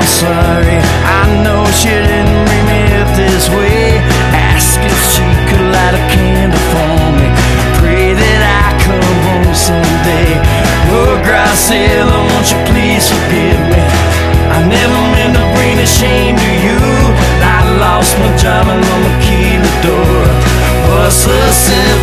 sorry. I know she didn't bring me up this way. Ask if she could light a candle for me. Pray that I come home someday. Oh, Graciela, won't you please forgive me? I never meant to bring the shame to you. I lost my job and I'm a key to the door. What's the sin?